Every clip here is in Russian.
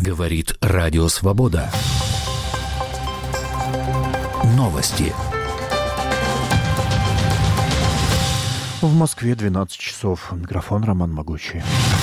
Говорит Радио Свобода. Новости. В Москве 12 часов. Микрофон Роман Могучий.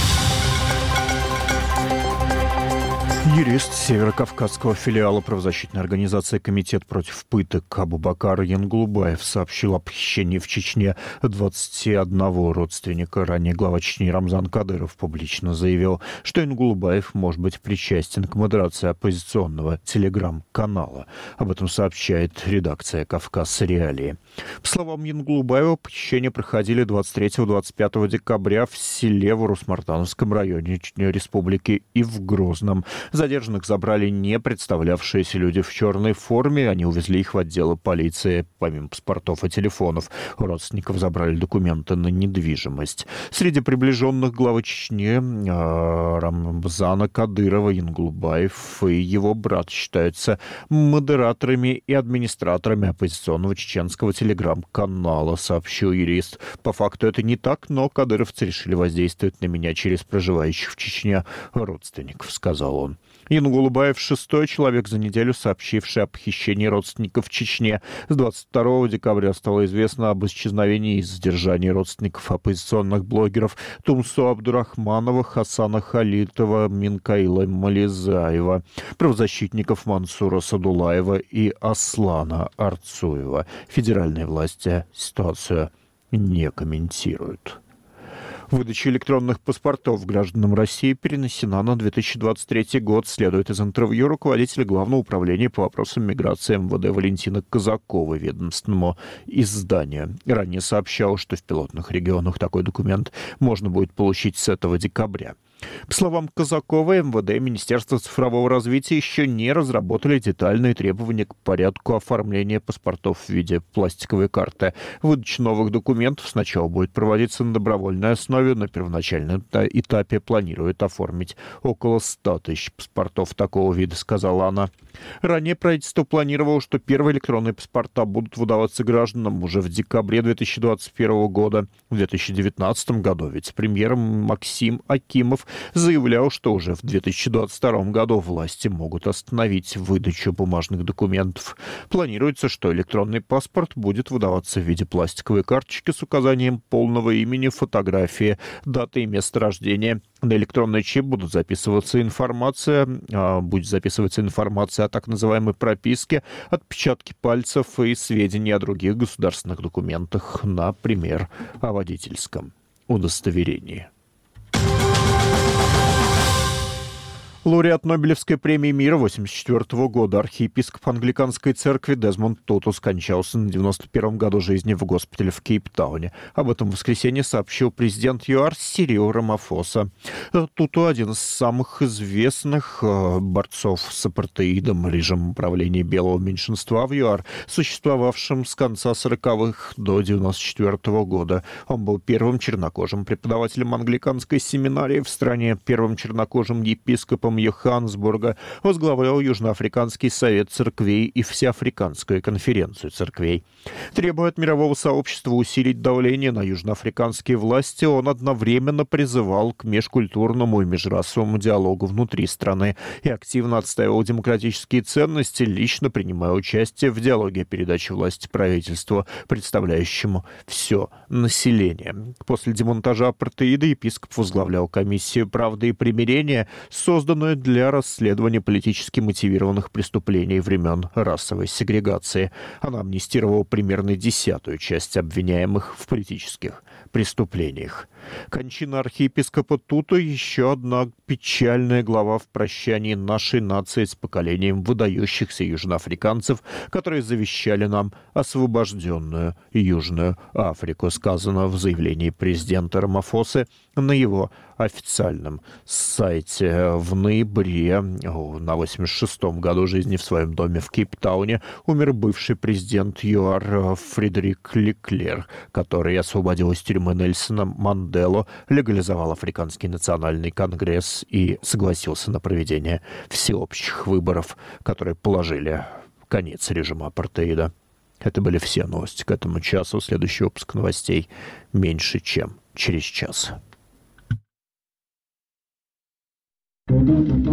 Юрист северокавказского филиала правозащитной организации «Комитет против пыток» Абубакар Янглубаев сообщил о похищении в Чечне 21 родственника. Ранее глава Чечни Рамзан Кадыров публично заявил, что Янглубаев может быть причастен к модерации оппозиционного телеграм-канала. Об этом сообщает редакция «Кавказ Реалии». По словам Янглубаева, похищения проходили 23-25 декабря в селе в Урус-Мартановском районе республики и в Грозном. Задержанных забрали не представлявшиеся люди в черной форме. Они увезли их в отделы полиции. Помимо паспортов и телефонов, у родственников забрали документы на недвижимость. Среди приближенных главы Чечни Рамзана Кадырова Янглубаев и его брат считаются модераторами и администраторами оппозиционного чеченского телеграм-канала, сообщил юрист. По факту это не так, но кадыровцы решили воздействовать на меня через проживающих в Чечне родственников, сказал он. Янглубаев — шестой человек за неделю, сообщивший о похищении родственников в Чечне. С 22 декабря стало известно об исчезновении и задержании родственников оппозиционных блогеров Тумсо Абдурахманова, Хасана Халитова, Минкаила Мализаева, правозащитников Мансура Садулаева и Аслана Арцуева. Федеральные власти ситуацию не комментируют. Выдача электронных паспортов гражданам России перенесена на 2023 год, следует из интервью руководителя Главного управления по вопросам миграции МВД Валентины Казаковой ведомственному изданию. Ранее сообщал, что в пилотных регионах такой документ можно будет получить с этого декабря. По словам Казаковой, МВД и Министерство цифрового развития еще не разработали детальные требования к порядку оформления паспортов в виде пластиковой карты. Выдача новых документов сначала будет проводиться на добровольной основе. На первоначальном этапе планирует оформить около 100 тысяч паспортов такого вида, сказала она. Ранее правительство планировало, что первые электронные паспорта будут выдаваться гражданам уже в декабре 2021 года. В 2019 году вице-премьер Максим Акимов заявлял, что уже в 2022 году власти могут остановить выдачу бумажных документов. Планируется, что электронный паспорт будет выдаваться в виде пластиковой карточки с указанием полного имени, фотографии, даты и места рождения. На электронный чип будет записываться информация о так называемой прописке, отпечатки пальцев и сведения о других государственных документах, например, о водительском удостоверении. Лауреат Нобелевской премии мира 1984 года, архиепископ англиканской церкви Дезмонд Туту скончался на 91-м году жизни в госпитале в Кейптауне. Об этом в воскресенье сообщил президент ЮАР Сирил Рамафоса. Туту — один из самых известных борцов с апартеидом, режимом управления белого меньшинства в ЮАР, существовавшим с конца 40-х до 94-го года. Он был первым чернокожим преподавателем англиканской семинарии в стране, первым чернокожим епископом Йоханнесбурга, возглавлял Южноафриканский совет церквей и Всеафриканскую конференцию церквей. Требуя от мирового сообщества усилить давление на южноафриканские власти, он одновременно призывал к межкультурному и межрасовому диалогу внутри страны и активно отстаивал демократические ценности, лично принимая участие в диалоге о передаче власти правительству, представляющему все население. После демонтажа апартеида епископ возглавлял комиссию «Правды и примирения», созданную для расследования политически мотивированных преступлений времен расовой сегрегации. Она амнистировала примерно 10-ю часть обвиняемых в политических преступлениях. Кончина архиепископа Туту — еще одна печальная глава в прощании нашей нации с поколением выдающихся южноафриканцев, которые завещали нам освобожденную Южную Африку, сказано в заявлении президента Рамафосы на его официальном сайте. В ноябре на 86-м году жизни в своем доме в Кейптауне умер бывший президент ЮАР Фредерик Леклер, который освободил из тюрьмы Нельсона Манделу, легализовал Африканский национальный конгресс и согласился на проведение всеобщих выборов, которые положили конец режиму апартеида. Это были все новости к этому часу. Следующий выпуск новостей меньше чем через час.